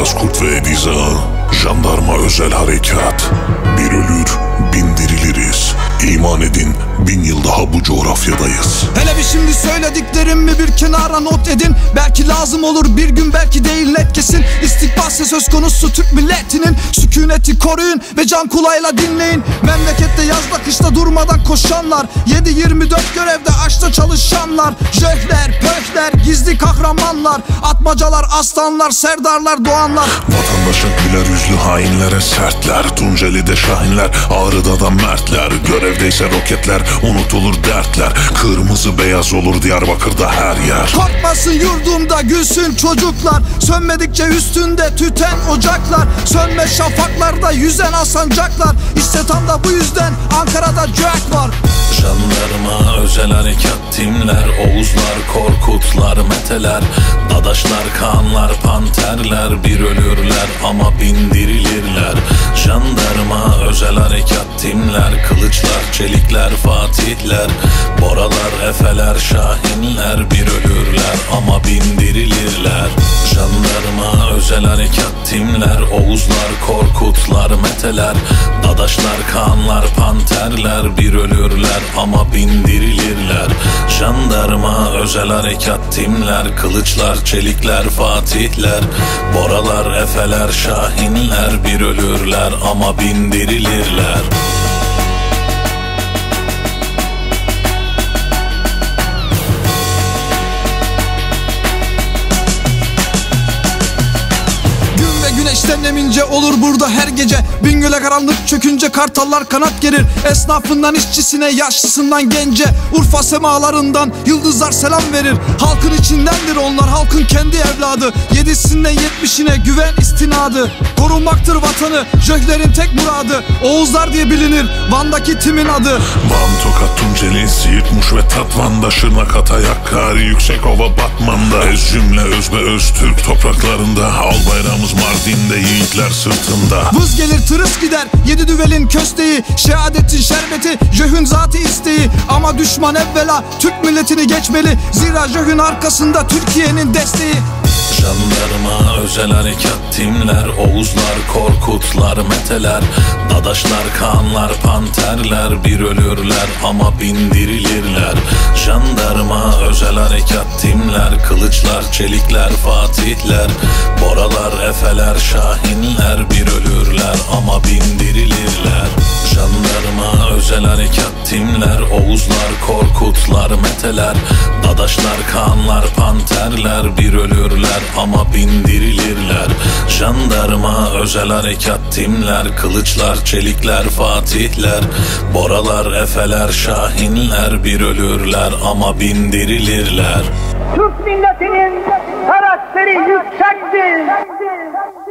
Beyazkurt ve Ediza, jandarma özel harekat. Bir ölür, bin diriliriz. İman edin, 1000 yıl daha bu coğrafyadayız. Hele bir şimdi söylediklerimi bir kenara not edin. Belki lazım olur bir gün, belki değil net kesin. İstikbalse söz konusu Türk milletinin. Sükuneti koruyun ve can kulağıyla dinleyin. Memlekette yazda kışta durmadan koşanlar, 7/24 görevde açta çalışanlar. Jöhler, pöhler, gizli kahramanlar, atmacalar, aslanlar, serdarlar, doğanlar. Vatandaşın güler yüzlü hainlere sertler. Tunceli'de şahinler, Ağrı'da da mertler. Görevdeyse roketler, unutulur dertler. Kırmızı beyaz olur Diyarbakır'da her yer. Korkmasın yurdumda, gülsün çocuklar. Sönmedikçe üstünde tüten ocaklar. Sönmez şafaklarda yüzen asancaklar. İşte tam da bu yüzden Ankara'da CÖK var. Jandarma özel harekat timler, Oğuzlar, Korkutlar, Meteler, Dadaşlar, Kaanlar, Panterler. Bir ölürler ama bin dirilirler. Jandarma özel harekat timler, Kılıçlar, Çelikler, Fatihler, Boralar, Efeler, Şahinler. Bir ölürler ama bin dirilirler. Jandarma özel harekat timler, Oğuzlar, Korkutlar, Meteler, Dadaşlar, Kaanlar, Panterler. Bir ölürler ama bin dirilirler. Jandarma özel harekat timler, Kılıçlar, Çelikler, Fatihler, Boralar, Efeler, Şahinler. Bir ölürler ama bin dirilirler. Güneşten emince olur burada her gece. Bingöl'e karanlık çökünce kartallar kanat gerir. Esnafından işçisine, yaşlısından gence, Urfa semalarından yıldızlar selam verir. Halkın içindendir onlar, halkın kendi evladı. 7'sinden 70'ine güven istinadı. Korunmaktır vatanı, jöhlerin tek muradı. Oğuzlar diye bilinir Van'daki timin adı. Van, Tokat, Tunceli, Siirt, Muş ve Tatvan'da, Şırnak, Hatay, Hakkari, Yüksekova, Batman'da. Ez cümle özbe öz Türk topraklarında. Al bayrağımız Mardin'de, yiğitler sırtında. Vız gelir tırıs gider, 7 düvelin kösteği. Şehadetin şerbeti, jöhün zatı isteği. Ama düşman evvela Türk milletini geçmeli. Zira jöhün arkasında Türkiye'nin desteği. Jandarma özel harekat timler, Oğuzlar, Korkutlar, Meteler, Dadaşlar, Kaanlar, Panterler. Bir ölürler ama bin dirilirler. Jandarma özel harekat timler, Kılıçlar, Çelikler, Fatihler, Boralar, Efeler, Şahinler. Bir ölürler ama bin dirilirler. Jandarma özel harekat timler, Oğuzlar, Korkutlar, Meteler, Dadaşlar, Kaanlar, Panterler. Bir ölürler ama bin dirilirler. Jandarma özel harekat timler, Kılıçlar, Çelikler, Fatihler, Boralar, Efeler, Şahinler. Bir ölürler ama bin dirilirler. Türk milletinin karakteri yüksektir.